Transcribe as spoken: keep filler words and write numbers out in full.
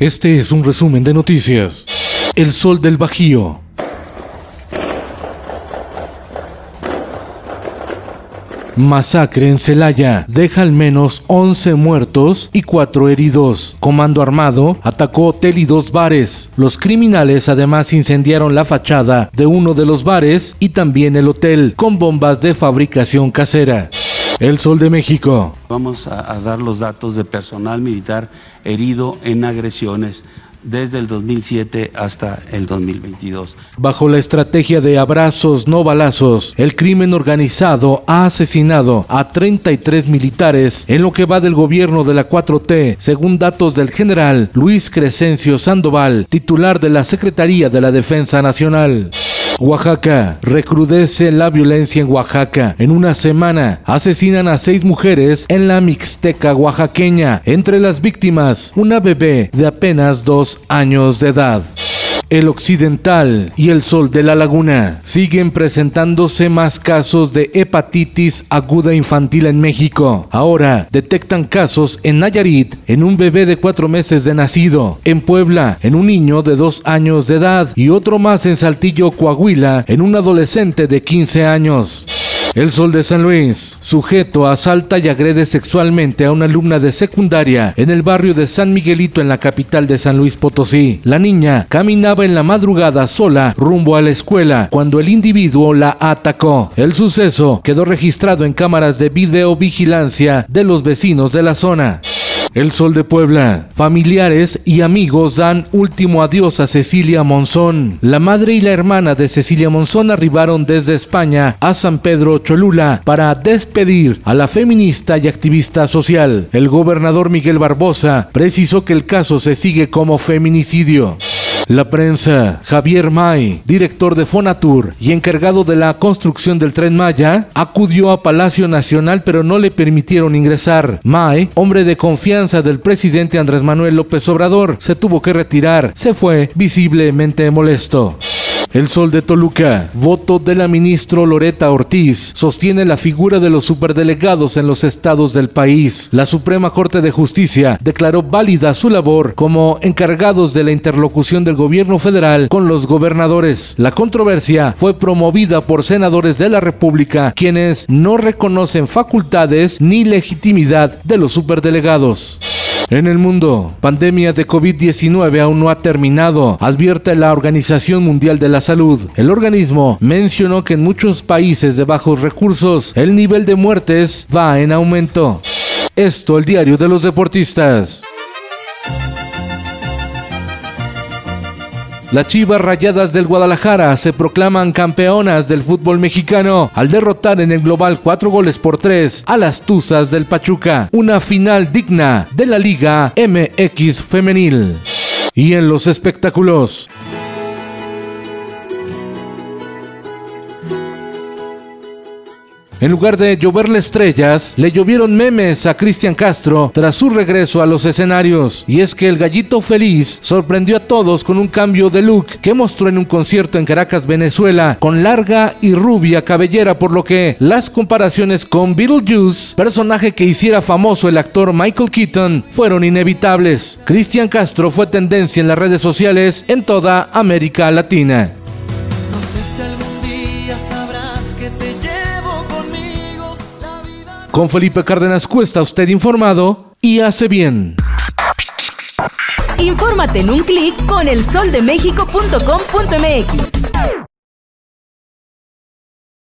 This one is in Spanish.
Este es un resumen de noticias. El Sol del Bajío. Masacre en Celaya deja al menos once muertos y cuatro heridos. Comando armado atacó hotel y dos bares. Los criminales además incendiaron la fachada de uno de los bares y también el hotel con bombas de fabricación casera. El Sol de México. Vamos a, a dar los datos de personal militar herido en agresiones desde el dos mil siete hasta el dos mil veintidós. Bajo la estrategia de abrazos no balazos, el crimen organizado ha asesinado a treinta y tres militares en lo que va del gobierno de la cuatro T, según datos del general Luis Crescencio Sandoval, titular de la Secretaría de la Defensa Nacional. Oaxaca. Recrudece la violencia en Oaxaca. En una semana asesinan a seis mujeres en la Mixteca oaxaqueña. Entre las víctimas, una bebé de apenas dos años de edad. El Occidental y el Sol de la Laguna. Siguen presentándose más casos de hepatitis aguda infantil en México. Ahora detectan casos en Nayarit en un bebé de cuatro meses de nacido, en Puebla en un niño de dos años de edad y otro más en Saltillo, Coahuila, en un adolescente de quince años. El Sol de San Luis. Sujeto asalta y agrede sexualmente a una alumna de secundaria en el barrio de San Miguelito en la capital de San Luis Potosí. La niña caminaba en la madrugada sola rumbo a la escuela cuando el individuo la atacó. El suceso quedó registrado en cámaras de videovigilancia de los vecinos de la zona. El Sol de Puebla. Familiares y amigos dan último adiós a Cecilia Monzón. La madre y la hermana de Cecilia Monzón arribaron desde España a San Pedro Cholula para despedir a la feminista y activista social. El gobernador Miguel Barbosa precisó que el caso se sigue como feminicidio. La prensa. Javier May, director de Fonatur y encargado de la construcción del Tren Maya, acudió a Palacio Nacional pero no le permitieron ingresar. May, hombre de confianza del presidente Andrés Manuel López Obrador, se tuvo que retirar. Se fue visiblemente molesto. El Sol de Toluca. Voto de la ministra Loreta Ortiz sostiene la figura de los superdelegados en los estados del país. La Suprema Corte de Justicia declaró válida su labor como encargados de la interlocución del gobierno federal con los gobernadores. La controversia fue promovida por senadores de la República, quienes no reconocen facultades ni legitimidad de los superdelegados. En el mundo, pandemia de COVID diecinueve aún no ha terminado, advierte la Organización Mundial de la Salud. El organismo mencionó que en muchos países de bajos recursos el nivel de muertes va en aumento. Esto, el diario de los deportistas. Las Chivas Rayadas del Guadalajara se proclaman campeonas del fútbol mexicano al derrotar en el global cuatro goles por tres a las Tuzas del Pachuca. Una final digna de la Liga M X Femenil. Y en los espectáculos. En lugar de lloverle estrellas, le llovieron memes a Cristian Castro tras su regreso a los escenarios. Y es que el gallito feliz sorprendió a todos con un cambio de look que mostró en un concierto en Caracas, Venezuela, con larga y rubia cabellera, por lo que las comparaciones con Beetlejuice, personaje que hiciera famoso el actor Michael Keaton, fueron inevitables. Cristian Castro fue tendencia en las redes sociales en toda América Latina. No sé si algún día sabrás que te llevo conmigo. Con Felipe Cárdenas Cuesta, usted informado y hace bien. Infórmate en un clic con el sol de méxico punto com punto m x.